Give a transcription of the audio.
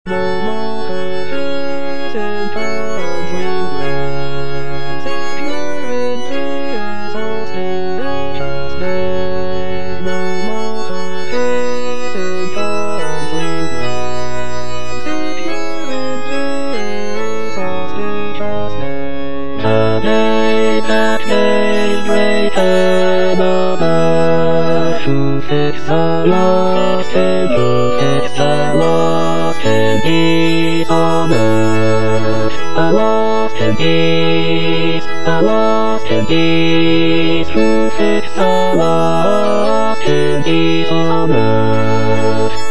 No more hesitant dreamland. Security is all still stay. No more hesitant dreamland. Security is all still stay. The day that they break another to fix the lost and to fix the lost and peace on earth. A lost and peace, a lost and peace, to fix the lost and peace on earth.